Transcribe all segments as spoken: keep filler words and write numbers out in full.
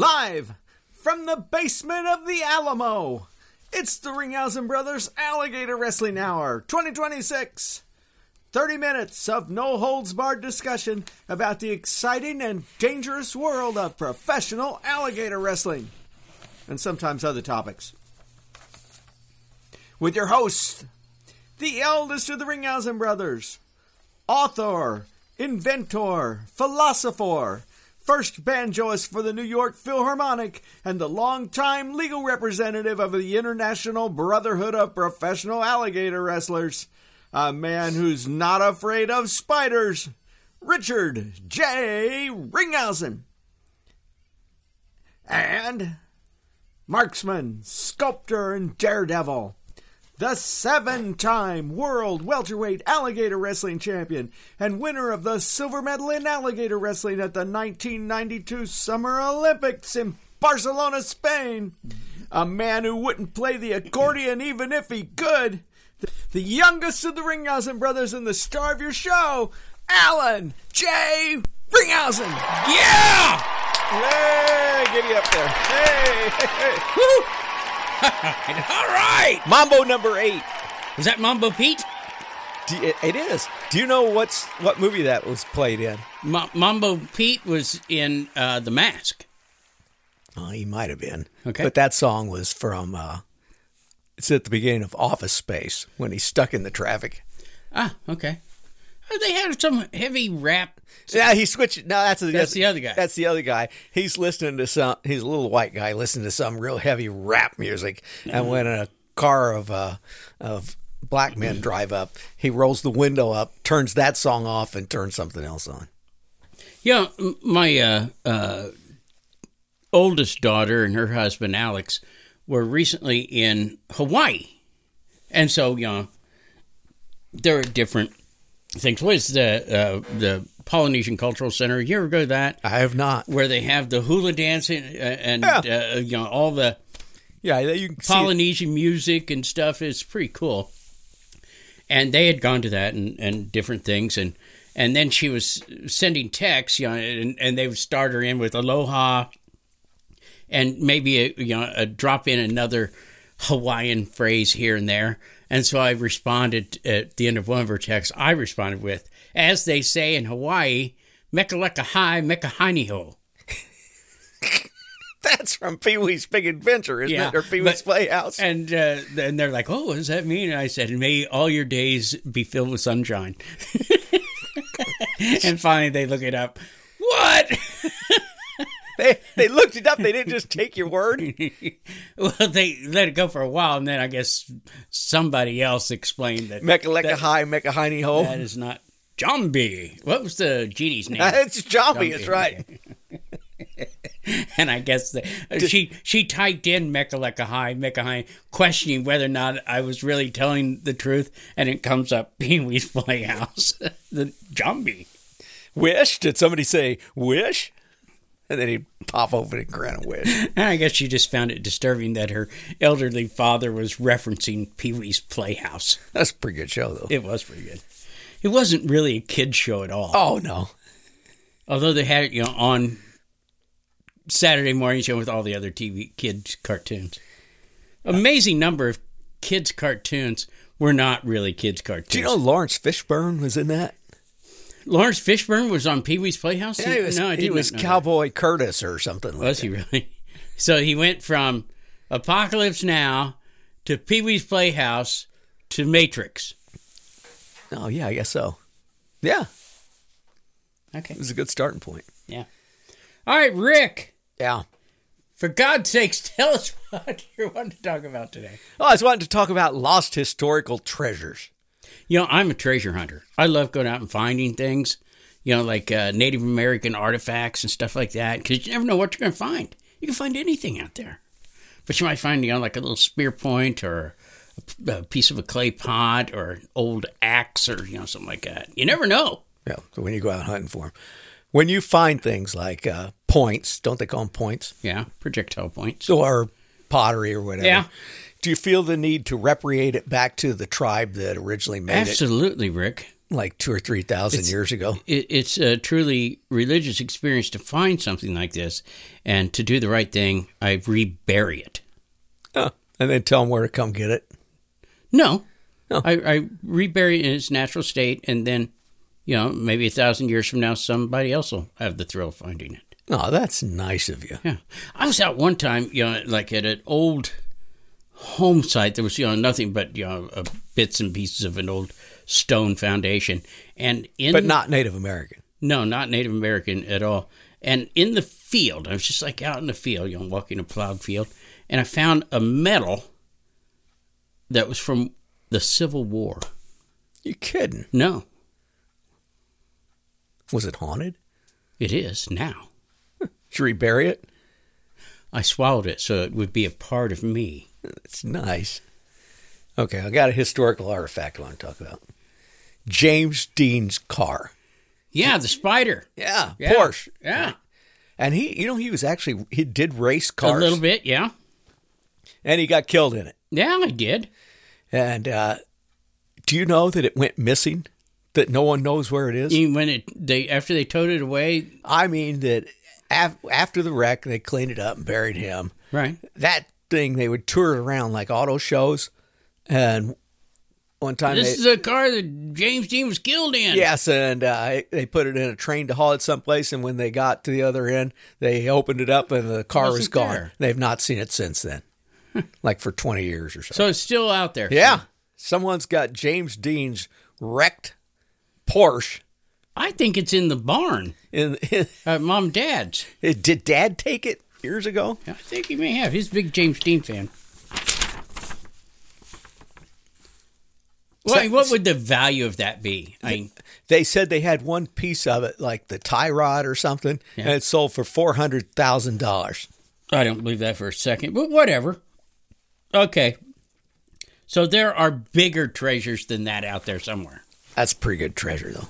Live from the basement of the Alamo, it's the Ringhausen Brothers Alligator Wrestling Hour twenty twenty-six. thirty minutes of no-holds-barred discussion about the exciting and dangerous world of professional alligator wrestling, and sometimes other topics. With your host, the eldest of the Ringhausen Brothers, author, inventor, philosopher, first banjoist for the New York Philharmonic, and the longtime legal representative of the International Brotherhood of Professional Alligator Wrestlers, a man who's not afraid of spiders, Richard J. Ringhausen. And marksman, sculptor, and daredevil, the seven-time World Welterweight Alligator Wrestling Champion and winner of the silver medal in alligator wrestling at the nineteen ninety-two Summer Olympics in Barcelona, Spain. A man who wouldn't play the accordion even if he could. The youngest of the Ringhausen brothers and the star of your show, Alan J. Ringhausen. Yeah! Hey, get you up there. Hey, hey, hey. Woo! All right. Mambo number eight. Was that Mambo Pete? Do you, it is. Do you know what's what movie that was played in? Ma- Mambo Pete was in uh, The Mask. Oh, he might have been. Okay. But that song was from, uh, it's at the beginning of Office Space when he's stuck in the traffic. Ah, okay. Oh, they had some heavy rap. Yeah, he switched. No, that's, That's that's the other guy. That's the other guy. He's listening to some. He's a little white guy listening to some real heavy rap music. And when a car of uh, of black men drive up, he rolls the window up, turns that song off, and turns something else on. Yeah, my uh, uh, oldest daughter and her husband Alex were recently in Hawaii, and so you know there are different things. What is the uh, the Polynesian Cultural Center? You ever go to that? I have not. Where they have the hula dancing and Yeah. uh, you know all the Yeah, you can see Polynesian music and stuff. It's pretty cool. And they had gone to that and, and different things, and and then she was sending texts, you know, and, and they would start her in with aloha, and maybe a, you know a drop in another Hawaiian phrase here and there. And so I responded at the end of one of her texts. I responded with, as they say in Hawaii, mekaleka hai, mekahini ho. that's from Pee Wee's Big Adventure, isn't Yeah, it? Or Pee Wee's but- Playhouse. And uh, and they're like, oh, what does that mean? And I said, may all your days be filled with sunshine. And finally they look it up. What? They they looked it up. They didn't just take your word. Well, they let it go for a while, and then I guess somebody else explained that Mekaleka that, hi, mekahini ho. that is not Jambi. What was the genie's name? It's Jompy, Jambi, that's right. And I guess the, she she typed in Mekaleka High, Mekahai, questioning whether or not I was really telling the truth, and it comes up Pee Wee's Playhouse, the Jambi. Wish? Did somebody say wish? And then he'd pop open and grant a wish. And I guess she just found it disturbing that her elderly father was referencing Pee Wee's Playhouse. That's a pretty good show, though. It was pretty good. It wasn't really a kid's show at all. Oh, no. Although they had it, you know, on Saturday morning show with all the other T V kids cartoons. Amazing number of kids cartoons were not really kids cartoons. Do you know Lawrence Fishburne was in that? Lawrence Fishburne was on Pee Wee's Playhouse? Yeah, he was, no, I didn't he was know Cowboy Curtis or something that. like Was that. he really? So he went from Apocalypse Now to Pee Wee's Playhouse to Matrix. Oh, yeah, I guess so. Yeah, Okay. it was a good starting point. Yeah. All right, Rick. Yeah. For God's sakes, tell us what you want to talk about today. Oh, I was wanting to talk about lost historical treasures. You know, I'm a treasure hunter. I love going out and finding things, you know, like uh, Native American artifacts and stuff like that, because you never know what you're going to find. You can find anything out there. But you might find, you know, like a little spear point or a, a piece of a clay pot or an old axe or, you know, something like that. You never know. Yeah, so when you go out hunting for them. When you find things like uh, points, don't they call them points? Yeah, projectile points. Or pottery or whatever. Yeah. Do you feel the need to repatriate it back to the tribe that originally made Absolutely, Rick. like two or three thousand years ago. It, it's a truly religious experience to find something like this, and to do the right thing, I rebury it. Oh, and then tell them where to come get it. No, Oh. I, I rebury it in its natural state, and then, you know, maybe a thousand years from now, somebody else will have the thrill of finding it. Oh, that's nice of you. Yeah, I was out one time, you know, like at an old home site. There was, you know, nothing but, you know, uh, bits and pieces of an old stone foundation, and in But not Native American. no, not Native American at all. And in the field, I was just like out in the field, you know, walking a plowed field, and I found a medal that was from the Civil War. You kidding? No, Was it haunted? it is now. Did you rebury it? I swallowed it so it would be a part of me. It's nice. Okay, I got a historical artifact I want to talk about. James Dean's car. Yeah, the spider. Yeah, Yeah. Porsche. Yeah, And he, you know, he was actually, he did race cars. a little bit. Yeah, And he got killed in it. yeah, I did. And uh, do you know that it went missing? That no one knows where it is? Even when it they after they towed it away, I mean that af- after the wreck, they cleaned it up and buried him. right? That thing, they would tour it around like auto shows. And one time This they... is the car that James Dean was killed in. Yes, and uh, they put it in a train to haul it someplace, and when they got to the other end, they opened it up, and the car was Wasn't gone. there. They've not seen it since then, like for twenty years or so. So it's still out there. Yeah, someone's got James Dean's wrecked Porsche. I think it's in the barn. In, in, Uh, Mom, and Dad's. did Dad take it years ago? I think he may have. He's a big James Dean fan. Well, I mean, what would the value of that be? I mean, They said they had one piece of it, like the tie rod or something, Yeah. and it sold for four hundred thousand dollars. I don't believe that for a second, but whatever. Okay. So there are bigger treasures than that out there somewhere. That's pretty good treasure, though.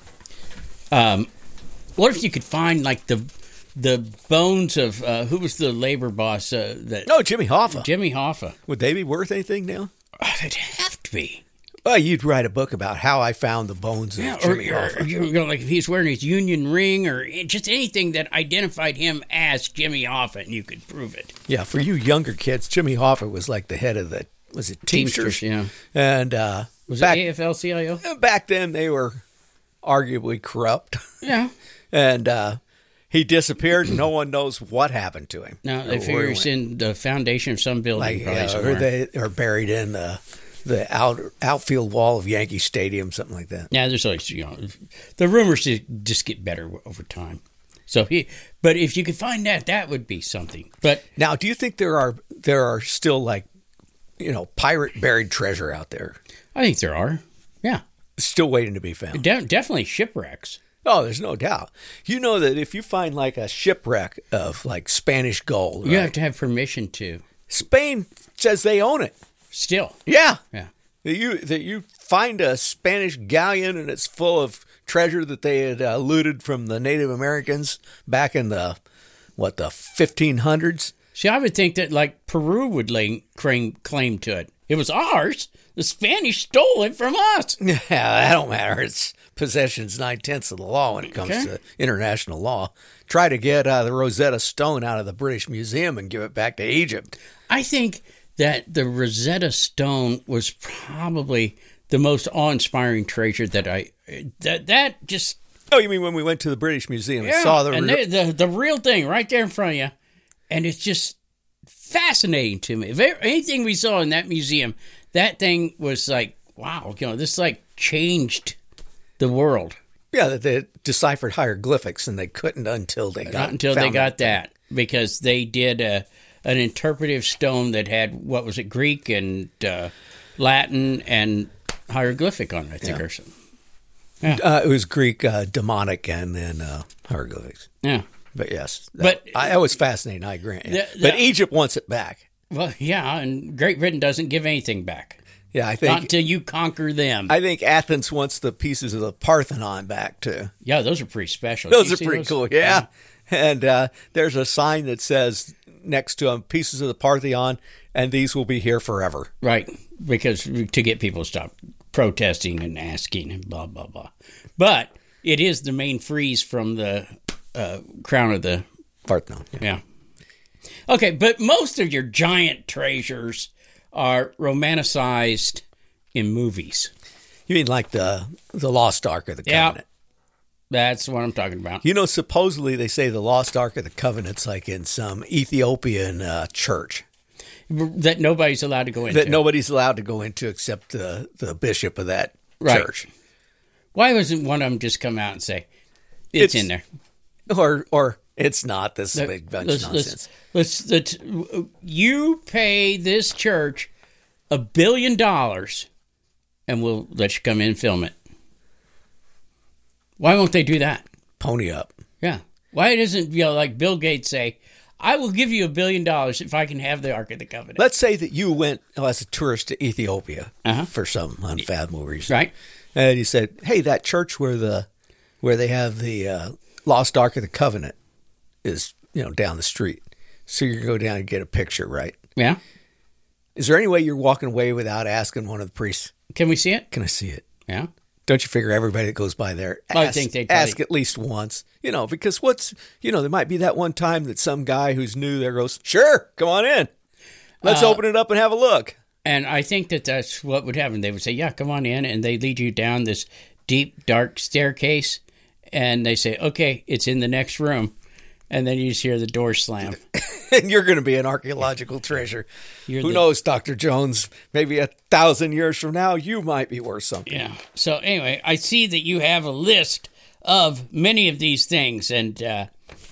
Um, what if you could find like the the bones of uh, who was the labor boss? Uh, that No, Jimmy Hoffa. Jimmy Hoffa. Would they be worth anything now? Oh, it'd have to be. Well, you'd write a book about how I found the bones of Yeah, or, Jimmy or, Hoffa. you know, like if he's wearing his union ring or just anything that identified him as Jimmy Hoffa, and you could prove it. Yeah, for you younger kids, Jimmy Hoffa was like the head of the, was it Teamsters? Teamsters, yeah. And uh, Was back, it A F L C I O? back then, they were arguably corrupt. Yeah. And uh, he disappeared, and no one knows what happened to him. Now or they figure where he he's went. in the foundation of some building, Like, probably yeah, or somewhere. they are buried in the the out, outfield wall of Yankee Stadium, something like that. Yeah, there's always, you know, the rumors just- just get better over time. So he, but if you could find that, that would be something. But Now, do you think there are there are still like, you know, pirate buried treasure out there I think there are. Yeah, still waiting to be found? De- definitely shipwrecks. Oh, there's no doubt. You know that if you find like a shipwreck of like Spanish gold, You right? have to have permission to. Spain says they own it. Still, Yeah. yeah. That you that you find a Spanish galleon and it's full of treasure that they had uh, looted from the Native Americans back in the what the fifteen hundreds. See, I would think that like Peru would lay claim claim to it. It was ours. The Spanish stole it from us. Yeah, that don't matter. It's possession's nine tenths of the law when it comes Okay. to international law. Try to get uh, the Rosetta Stone out of the British Museum and give it back to Egypt. I think that the Rosetta Stone was probably the most awe-inspiring treasure that I that that just Oh, you mean when we went to the British Museum and yeah, saw the and re- they, the the real thing right there in front of you, and it's just fascinating to me. If there- anything we saw in that museum, that thing was like, wow, you know, this like changed the world. yeah, that they deciphered hieroglyphics and they couldn't until they got Not until they found got that, because they did a, an interpretive stone that had, what was it, Greek and uh, Latin and hieroglyphic on it, I think, Yeah. or something. Uh, it was Greek, uh, demonic, and then uh, hieroglyphics. Yeah. But yes, that, But- I, that was fascinating. I grant you. The- the- but Egypt wants it back. Well, yeah, and Great Britain doesn't give anything back. Yeah, I Not think until you conquer them. I think Athens wants the pieces of the Parthenon back too. yeah, those are pretty special. Those You are see pretty cool. Yeah, and uh, there's a sign that says next to them, "Pieces of the Parthenon," and these will be here forever. Right, because to get people to stop protesting and asking and blah, blah, blah. But it is the main frieze from the uh, Crown of the... Parthenon. Yeah. yeah. Okay, but most of your giant treasures are romanticized in movies. You mean like the the Lost Ark of the Covenant? Yeah, that's what I'm talking about. You know, supposedly they say the Lost Ark of the Covenant's like in some Ethiopian uh, church. That nobody's allowed to go into. That nobody's allowed to go into except the, the bishop of that right. church. Why doesn't one of them just come out and say, it's, it's in there? Or or it's not. This is a big bunch let's, of nonsense. Let's, let's, let's, you pay this church a billion dollars and we'll let you come in and film it. Why won't they do that? Pony up. Yeah. Why doesn't, you know, like Bill Gates say, I will give you a billion dollars if I can have the Ark of the Covenant. Let's say that you went oh, as a tourist to Ethiopia uh-huh. for some unfathomable reason. Right. And you said, hey, that church where the where they have the uh, Lost Ark of the Covenant is, you know, down the street. So you're going to go down and get a picture, right? Yeah. Is there any way you're walking away without asking one of the priests? Can we see it? Can I see it? Yeah. Don't you figure everybody that goes by there ask, I think they'd ask at least once? You know, because what's, you know, there might be that one time that some guy who's new there goes, sure, come on in. Let's uh, open it up and have a look. And I think that that's what would happen. They would say, yeah, come on in. And they lead you down this deep, dark staircase. And they say, okay, it's in the next room. And then you just hear the door slam. And you're going to be an archaeological treasure. You're Who the, knows, Doctor Jones? Maybe a thousand years from now, you might be worth something. Yeah. So anyway, I see that you have a list of many of these things. And uh,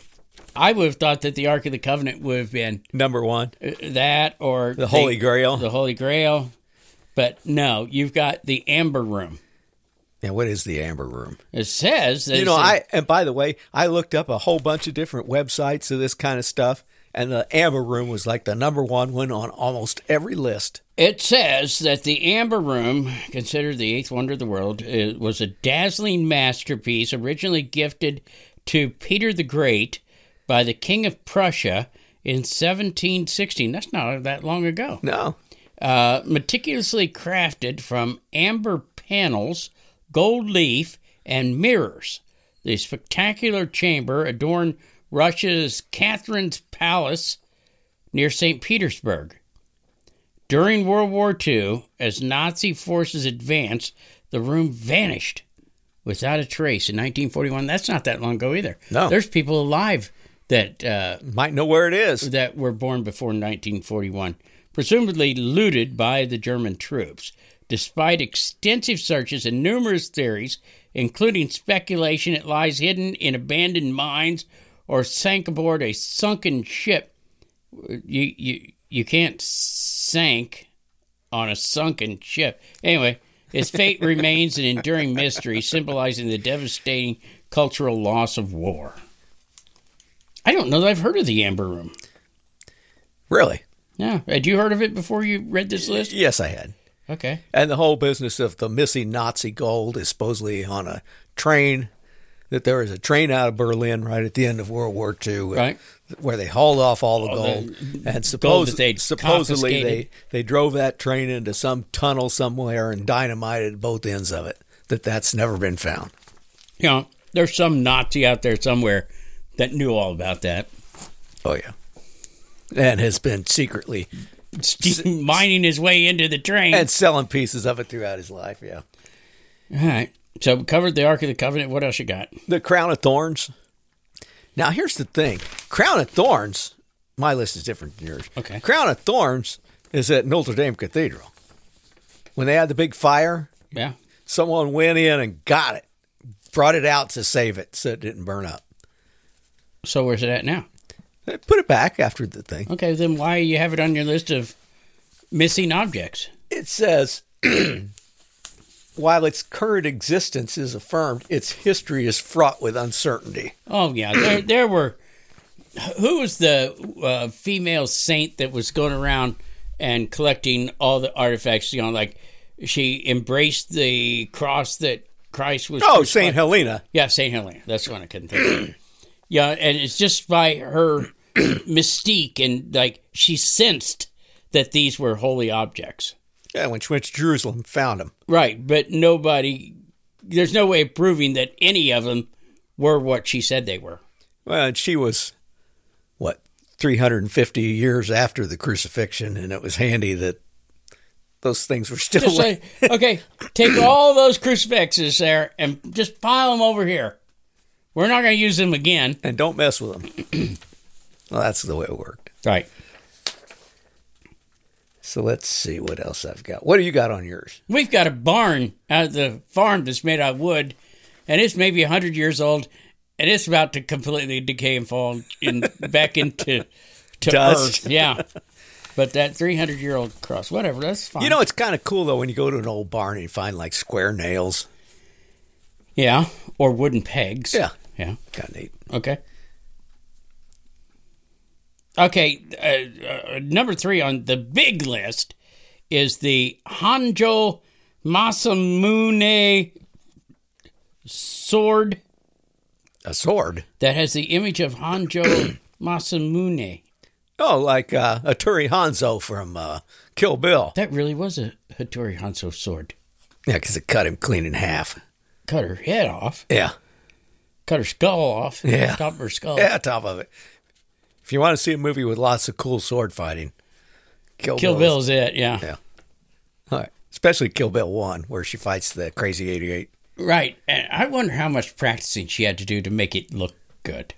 I would have thought that the Ark of the Covenant would have been... Number one. That or... The Holy they, Grail. The Holy Grail. But no, you've got the Amber Room. Yeah, what is the Amber Room? It says that you know, a, I and by the way, I looked up a whole bunch of different websites of this kind of stuff, and the Amber Room was like the number one one on almost every list. It says that the Amber Room, considered the eighth wonder of the world, was a dazzling masterpiece originally gifted to Peter the Great by the King of Prussia in seventeen sixteen. That's not that long ago. No. Uh, meticulously crafted from amber panels, gold leaf, and mirrors. The spectacular chamber adorned Russia's Catherine's Palace near Saint Petersburg. During World War Two, as Nazi forces advanced, the room vanished without a trace in nineteen forty-one. That's not that long ago either. No. There's people alive that uh, might know where it is. That were born before nineteen forty-one, presumably looted by the German troops. Despite extensive searches and numerous theories, including speculation it lies hidden in abandoned mines or sank aboard a sunken ship, you you you can't sink on a sunken ship. Anyway, its fate remains an enduring mystery, symbolizing the devastating cultural loss of war. I don't know that I've heard of the Amber Room. Really? Yeah. Had you heard of it before you read this list? Yes, I had. Okay. And the whole business of the missing Nazi gold is supposedly on a train, that there was a train out of Berlin right at the end of World War Two, right, where they hauled off all the all gold. The and suppose, gold that supposedly they, they drove that train into some tunnel somewhere and dynamited both ends of it, that that's never been found. You know, there's some Nazi out there somewhere that knew all about that. Oh, yeah. And has been secretly... mining his way into the train. And selling pieces of it throughout his life, yeah. All right. So we covered the Ark of the Covenant. What else you got? The Crown of Thorns. Now, here's the thing. Crown of Thorns, my list is different than yours. Okay. Crown of Thorns is at Notre Dame Cathedral. When they had the big fire, yeah, someone went in and got it, brought it out to save it so it didn't burn up. So where's it at now? They put it back after the thing. Okay, then why you have it on your list of missing objects? It says, while its current existence is affirmed, its history is fraught with uncertainty. Oh, yeah. There, there were... Who was the uh, female saint that was going around and collecting all the artifacts? You know, like she embraced the cross that Christ was... Oh, Saint Helena. Yeah, Saint Helena. That's one I couldn't think of. Yeah, and it's just by her mystique, and like she sensed that these were holy objects. Yeah, when she went to Jerusalem, found them. Right, but nobody, there's no way of proving that any of them were what she said they were. Well, and she was, what, three hundred fifty years after the crucifixion, and it was handy that those things were still... Just say, okay, take all those crucifixes there and just pile them over here. We're not going to use them again. And don't mess with them. Well, that's the way it worked. Right. So let's see what else I've got. What do you got on yours? We've got a barn out of the farm that's made out of wood, and it's maybe one hundred years old, and it's about to completely decay and fall in back into to Dust. earth. Yeah. But that three hundred year old cross, whatever, that's fine. You know, it's kind of cool, though, when you go to an old barn and you find, like, square nails. Yeah, or wooden pegs. Yeah. Yeah. Kind of neat. Okay. Okay, uh, uh, number three on the big list is the Hanjo Masamune sword A sword? that has the image of Hanjo Masamune. Oh, like uh, Aturi Hanzo from uh, Kill Bill. That really was a Hattori Hanzo sword. Yeah, because it cut him clean in half. Cut her head off. Yeah. Cut her skull off. Yeah. Top of her skull. Yeah, top of it. If you want to see a movie with lots of cool sword fighting, Kill, Kill Bill Bill's it, yeah. Yeah. All right. Especially Kill Bill one, where she fights the crazy eighty-eight. Right. And I wonder how much practicing she had to do to make it look good.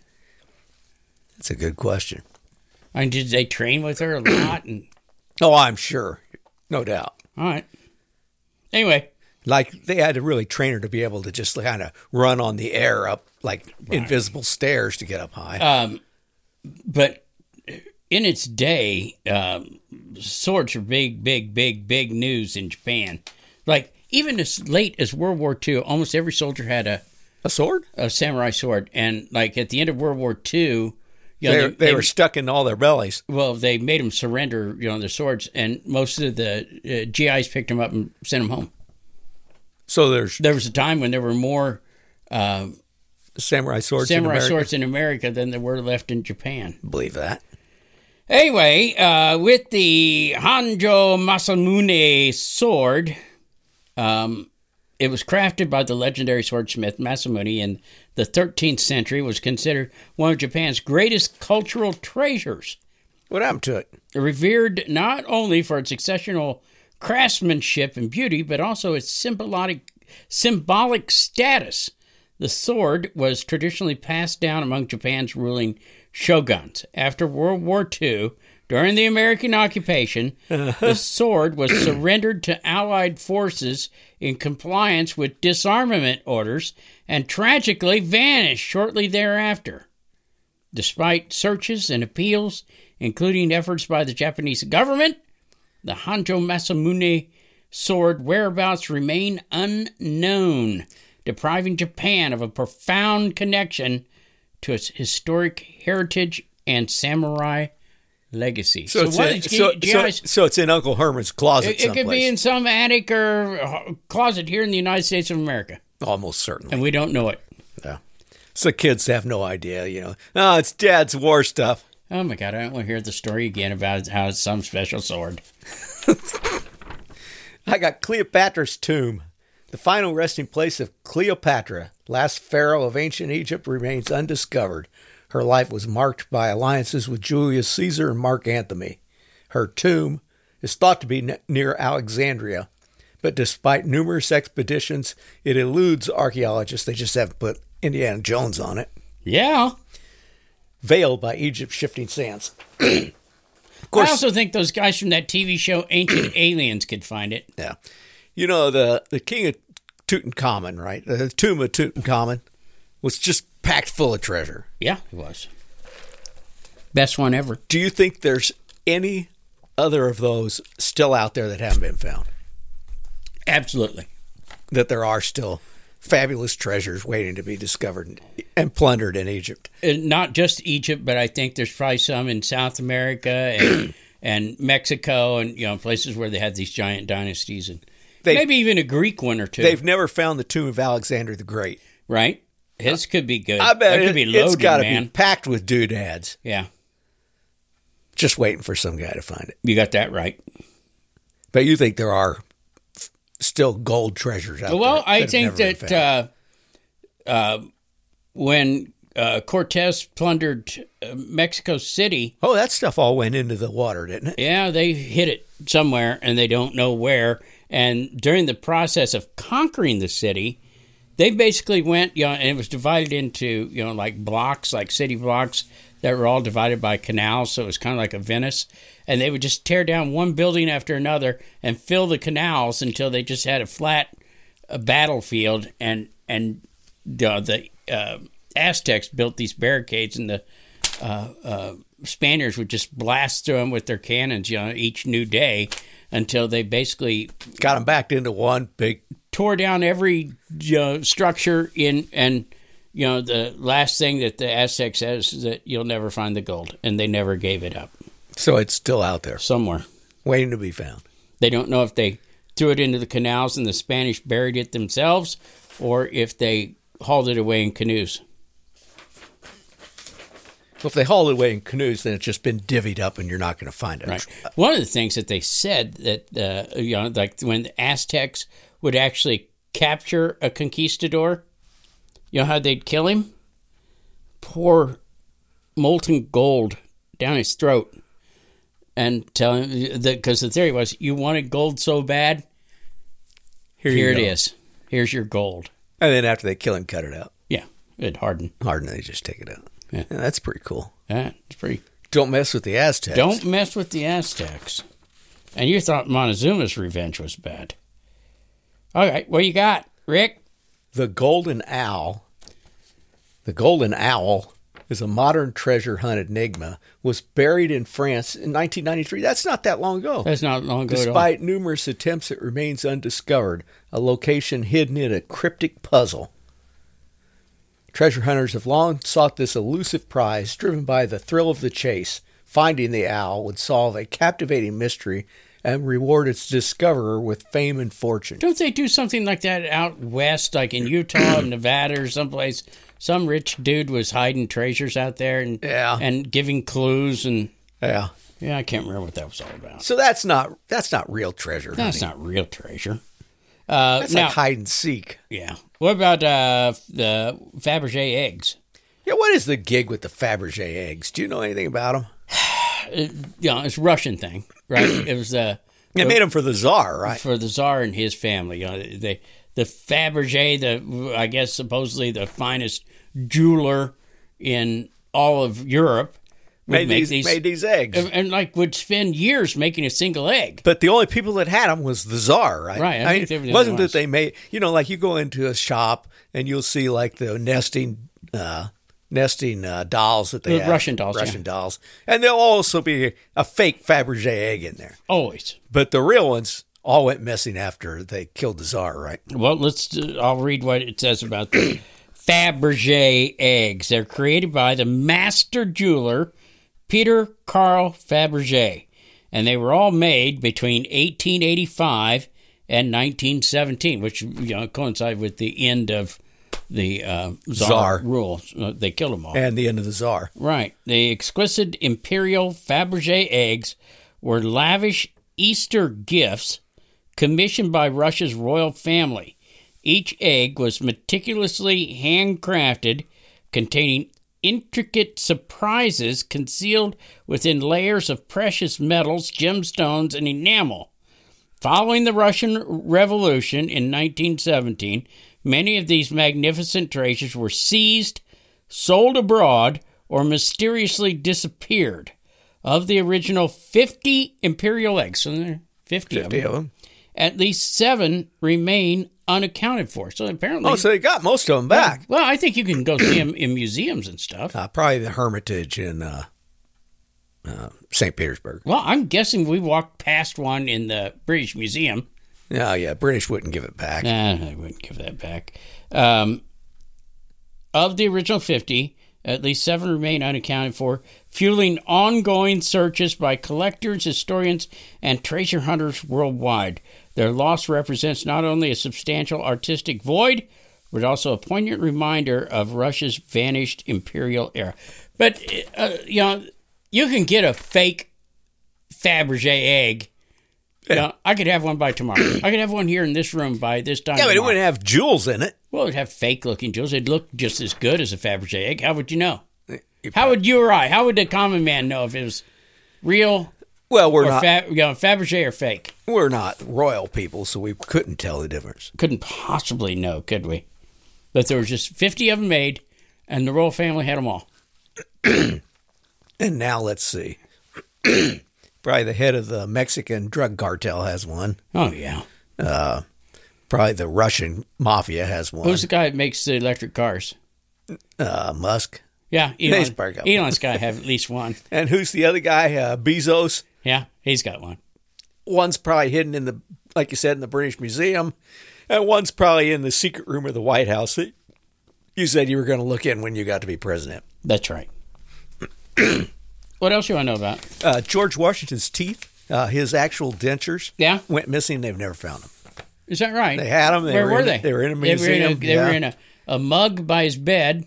That's a good question. I mean, did they train with her a lot? And Oh, I'm sure. No doubt. all right. Anyway, Like, they had to really train her to be able to just kind of run on the air up, like, invisible stairs to get up high. um, but in its day, um, swords were big, big, big, big news in Japan. Like, even as late as World War Two, almost every soldier had a, a sword? a samurai sword. And, like, at the end of World War Two, you know, They, they, they, they were stuck in all their bellies. well, they made them surrender, you know, their swords, and most of the uh, G Is picked them up and sent them home. So there's There was a time when there were more uh, samurai swords in samurai America. swords in America than there were left in Japan. Believe that. Anyway, uh, with the Hanjo Masamune sword, um, it was crafted by the legendary swordsmith Masamune in the thirteenth century, was considered one of Japan's greatest cultural treasures. What happened to it? Revered not only for its exceptional craftsmanship and beauty, but also its symbolic symbolic status. The sword was traditionally passed down among Japan's ruling shoguns. After World War Two, during the American occupation, the sword was surrendered to Allied forces in compliance with disarmament orders and tragically vanished shortly thereafter. Despite searches and appeals, including efforts by the Japanese government, the Hanjo Masamune sword whereabouts remain unknown, depriving Japan of a profound connection to its historic heritage and samurai legacy. So, it's, what in, is so, G- so, GIs so it's in Uncle Herman's closet it, it could someplace. be in some attic or uh, closet here in the United States of America, Almost certainly. and we don't know it. Yeah. So kids have no idea, you know. Oh, it's Dad's war stuff. Oh my God, I don't want to hear the story again about how it's some special sword. I got Cleopatra's tomb. The final resting place of Cleopatra, last pharaoh of ancient Egypt, remains undiscovered. Her life was marked by alliances with Julius Caesar and Mark Antony. Her tomb is thought to be ne- near Alexandria, but despite numerous expeditions, it eludes archaeologists. They just haven't put Indiana Jones on it. Yeah. Veiled by Egypt's shifting sands. I also think those guys from that T V show Ancient Aliens could find it. Yeah. You know, the, the king of Tutankhamun, right? The tomb of Tutankhamun was just packed full of treasure. Yeah, it was. Best one ever. Do you think there's any other of those still out there that haven't been found? Absolutely. That there are still fabulous treasures waiting to be discovered and plundered in Egypt? And not just Egypt, but I think there's probably some in South America and, and Mexico and, you know, places where they had these giant dynasties and They- maybe even a Greek one or two. They've never found the tomb of Alexander the Great. Right? His could be good. I bet that could it, be loaded, it's got to man. be packed with doodads. Yeah, Just waiting for some guy to find it. you got that right. But you think there are still gold treasures out there? Well, I that have think never been that found? uh, uh, when uh, Cortez plundered uh, Mexico City, Oh, that stuff all went into the water, didn't it? yeah, they hid it somewhere and they don't know where. And during the process of conquering the city, they basically went, you know, and it was divided into, you know, like blocks, like city blocks that were all divided by canals. So it was kind of like a Venice. And they would just tear down one building after another and fill the canals until they just had a flat uh, battlefield. And and uh, the uh, Aztecs built these barricades, and the uh, uh, Spaniards would just blast through them with their cannons, you know, each new day until they basically Got them backed into one big. tore down every you know, structure in, and you know the last thing that the Aztecs says is that you'll never find the gold, and they never gave it up. So it's still out there, Somewhere waiting to be found. they don't know if they threw it into the canals and the Spanish buried it themselves, or if they hauled it away in canoes. Well, if they haul it away in canoes, then it's just been divvied up, and you're not going to find it. Right. One of the things that they said that uh, you know, like when the Aztecs would actually capture a conquistador, you know how they'd kill him? Pour molten gold down his throat and tell him that, because the theory was you wanted gold so bad, Here, here you it go. is. Here's your gold. And then after they kill him, cut it out. Yeah, it hardened. Hard, and they just take it out. Yeah. Yeah, that's pretty cool. Yeah, it's pretty. Don't mess with the Aztecs. Don't mess with the Aztecs. And you thought Montezuma's revenge was bad. All right, what you got, Rick? The Golden Owl. The Golden Owl is a modern treasure hunt enigma. Was buried in France in nineteen ninety-three. That's not that long ago. That's not long ago at all. Despite numerous attempts, it remains undiscovered, a location hidden in a cryptic puzzle. Treasure hunters have long sought this elusive prize, driven by the thrill of the chase. Finding the owl would solve a captivating mystery and reward its discoverer with fame and fortune. Don't they do something like that out west, like in Utah and Nevada or someplace? Some rich dude was hiding treasures out there and Yeah. and giving clues, and Yeah. yeah, I can't remember what that was all about. So that's not that's not real treasure That's hunting. not real treasure. Uh, That's now, like hide and seek. yeah. What about uh, the Fabergé eggs? Yeah, what is the gig with the Fabergé eggs? Do you know anything about them? It, you know, it's a Russian thing, right? It was uh, They made them for the Tsar, right? for the Tsar and his family. You know, they, the Fabergé, the I guess supposedly the finest jeweler in all of Europe, would Made make these, these, made these eggs. and, and like would spend years making a single egg. But the only people that had them was the Tsar, right? Right, I think they were the it wasn't only that ones. they made, you know, like you go into a shop and you'll see like the nesting, uh, nesting uh, dolls that they The have. Russian dolls, Russian yeah. dolls. And there'll also be a fake Fabergé egg in there. Always. But the real ones all went missing after they killed the Tsar, right? Well, let's. Uh, I'll read what it says about the Fabergé eggs. They're created by the master jeweler Peter Carl Fabergé, and they were all made between eighteen eighty-five and nineteen seventeen, which you know coincided with the end of the uh, Tsar, Tsar. rule. Uh, they killed them all. And the end of the Tsar. Right. The exquisite imperial Fabergé eggs were lavish Easter gifts commissioned by Russia's royal family. Each egg was meticulously handcrafted, containing intricate surprises concealed within layers of precious metals, gemstones, and enamel. Following the Russian Revolution in nineteen seventeen, many of these magnificent treasures were seized, sold abroad, or mysteriously disappeared. Of the original fifty imperial eggs, so there are fifty, fifty of them, of them. at least seven remain unaccounted for. So apparently, Oh, so they got most of them back. well, I think you can go see them in museums and stuff. Uh, probably the Hermitage in uh, uh, Saint Petersburg. Well, I'm guessing we walked past one in the British Museum. Oh, yeah, British wouldn't give it back. Nah, I wouldn't give that back. Um, of the original fifty, at least seven remain unaccounted for, fueling ongoing searches by collectors, historians, and treasure hunters worldwide. Their loss represents not only a substantial artistic void, but also a poignant reminder of Russia's vanished imperial era. But, uh, you know, you can get a fake Fabergé egg Yeah. You know, I could have one by tomorrow. I could have one here in this room by this time. Yeah, but tomorrow. it wouldn't have jewels in it. Well, it'd have fake-looking jewels. It'd look just as good as a Fabergé egg. How would you know? You How would you or I? How would the common man know if it was real? Well, we're or not. Fa- you know, Fabergé or fake? We're not royal people, so we couldn't tell the difference. Couldn't possibly know, could we? But there was just fifty of them made, and the royal family had them all. And now let's see. Probably the head of the Mexican drug cartel has one. Oh, yeah. Uh, probably the Russian mafia has one. Who's the guy that makes the electric cars? Uh, Musk. Yeah, He's Elon, probably got Elon's got to have at least one. And who's the other guy? Uh, Bezos. Yeah, he's got one. One's probably hidden in the, like you said, in the British Museum. And one's probably in the secret room of the White House that you said you were going to look in when you got to be president. That's right. What else you want to know about? Uh, George Washington's teeth, uh, his actual dentures, Yeah? went missing. They've never found them. Is that right? They had them. They Where were, were in, they? They were in a They were in museum. a, they yeah. were in a, a mug by his bed,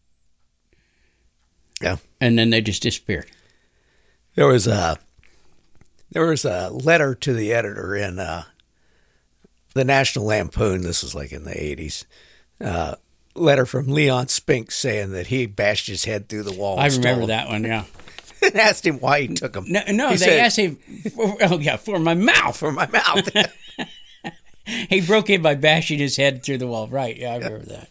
yeah. and then they just disappeared. There was a there was a letter to the editor in uh, the National Lampoon. This was like in the eighties. Uh, letter from Leon Spinks saying that he bashed his head through the wall. I and remember stole them. that one, yeah. And asked him why he took them. No, no He they said, asked him, for, oh, yeah, for my mouth. for my mouth. He broke in by bashing his head through the wall. Right, yeah, I remember that.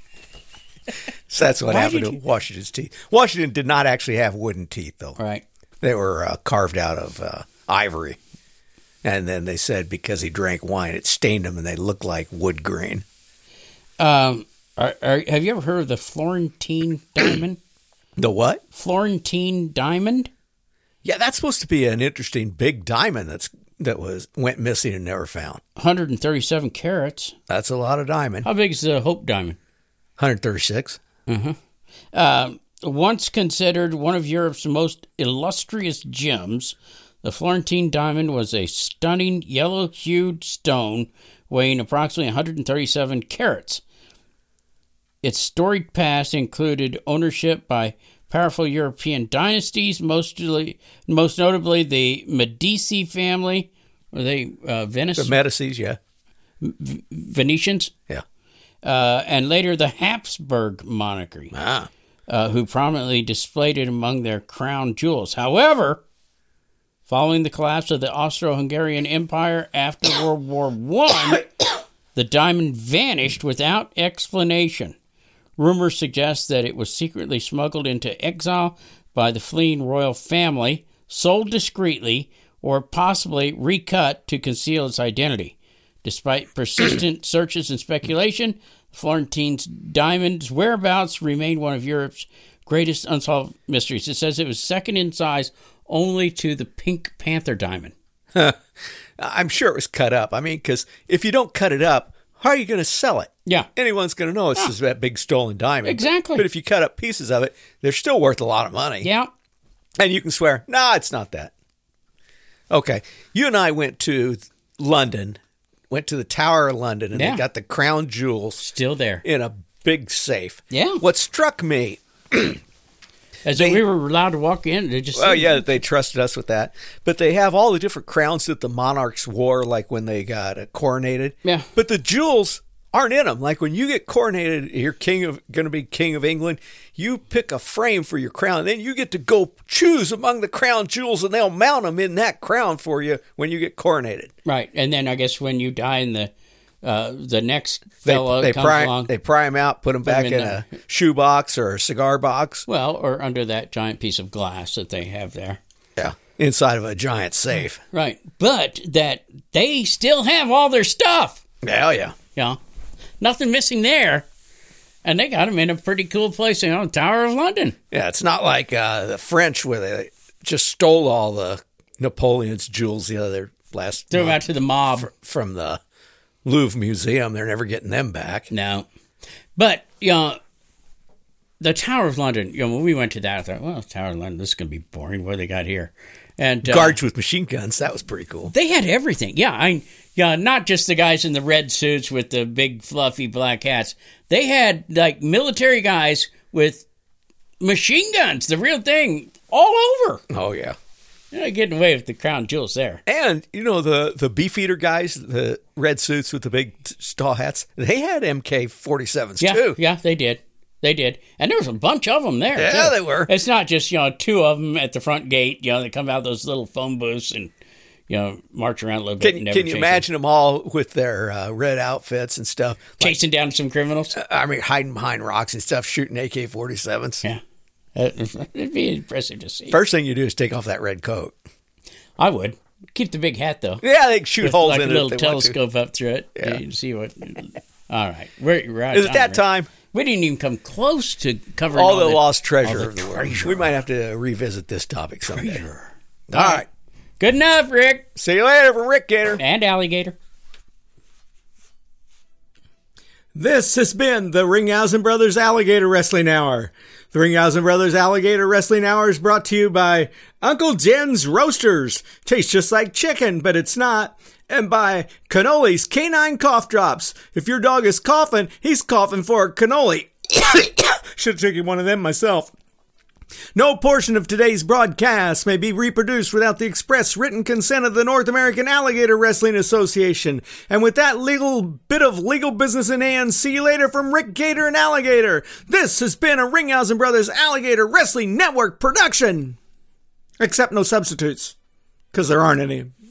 So that's what Why happened did to you- Washington's teeth. Washington did not actually have wooden teeth, though. Right. They were uh, carved out of uh, ivory. And then they said because he drank wine, it stained them and they looked like wood grain. Um, are, are, have you ever heard of the Florentine diamond? The what? Florentine diamond? Yeah, that's supposed to be an interesting big diamond that's that was went missing and never found. one hundred thirty-seven carats. That's a lot of diamond. How big is the Hope diamond? one hundred thirty-six. Uh, once considered one of Europe's most illustrious gems, the Florentine diamond was a stunning yellow-hued stone weighing approximately one hundred thirty-seven carats. Its storied past included ownership by powerful European dynasties, mostly, most notably the Medici family. Were they uh, Venice? The Medicis, yeah. Venetians? Yeah. Uh, and later the Habsburg monarchy, Ah. uh, who prominently displayed it among their crown jewels. However, following the collapse of the Austro-Hungarian Empire after World War One, the diamond vanished without explanation. Rumors suggest that it was secretly smuggled into exile by the fleeing royal family, sold discreetly, or possibly recut to conceal its identity. Despite persistent searches and speculation, Florentine's diamond's whereabouts remain one of Europe's greatest unsolved mysteries. It says it was second in size only to the Pink Panther diamond. I'm sure it was cut up. I mean, because if you don't cut it up, how are you going to sell it? Yeah. Anyone's going to know it's Yeah. just that big stolen diamond. Exactly. But if you cut up pieces of it, they're still worth a lot of money. Yeah. And you can swear, no, it's not that. Okay. You and I went to London, went to the Tower of London, and Yeah. they got the crown jewels Still there. in a big safe. Yeah. What struck me, As if we were allowed to walk in. They just well, yeah, they trusted us with that. But they have all the different crowns that the monarchs wore, like when they got uh, coronated. Yeah. But the jewels aren't in them. Like when you get coronated, you're king of going to be king of England. You pick a frame for your crown, and then you get to go choose among the crown jewels, and they'll mount them in that crown for you when you get coronated. Right. And then I guess when you die in the uh, the next They fellow they comes pry along. they pry them out, put them back in in there. a shoe box or a cigar box. Well, or under that giant piece of glass that they have there. Yeah, inside of a giant safe. Right. But that they still have all their stuff. Hell yeah. You know, nothing missing there. And they got them in a pretty cool place, you know, Tower of London. Yeah, it's not like uh, the French where they just stole all the Napoleon's jewels the other last Threw them month out to the mob. from the Louvre Museum. They're never getting them back. No. But, you know, the Tower of London, you know, when we went to that, I thought, well, Tower of London, this is going to be boring. What do they got here? And uh, Guards with machine guns. That was pretty cool. they had everything. Yeah, I yeah, not just the guys in the red suits with the big fluffy black hats. They had like military guys with machine guns, the real thing, all over. Oh, yeah. You're not getting away with the crown jewels there. And, you know, the, the Beefeater guys, the red suits with the big t- straw hats, they had M K forty-sevens, Yeah, too. yeah, they did. They did. And there was a bunch of them there, Yeah, too. they were. It's not just, you know, two of them at the front gate, you know, they come out of those little phone booths and, you know, march around a little bit. Can, and never can you chase imagine them all with their uh, red outfits and stuff? them. Chasing down some criminals? I mean, hiding behind rocks and stuff, shooting A K forty-sevens. Yeah. It'd be impressive to see. First thing you do is take off that red coat. I would. Keep the big hat, though. Yeah, they can shoot With holes like in a it little if they want to. telescope up through it. Yeah. You can see what... All right. We're, we're out Is of it that Rick. time? We didn't even come close to covering All the the lost treasure all of the world. treasure. We might have to revisit this topic someday. Treasure. All right. Good enough, Rick. See you later from Rick Gator. And Alligator. This has been the Ringhausen Brothers Alligator Wrestling Hour. The Ringhausen Brothers Alligator Wrestling Hour is brought to you by Uncle Jen's Roasters. Tastes just like chicken, but it's not. And by Cannoli's Canine Cough Drops. If your dog is coughing, he's coughing for a cannoli. Should have taken one of them myself. No portion of today's broadcast may be reproduced without the express written consent of the North American Alligator Wrestling Association. And with that legal bit of legal business in hand, see you later from Rick Gator and Alligator. This has been a Ringhausen Brothers Alligator Wrestling Network production. Except no substitutes, because there aren't any.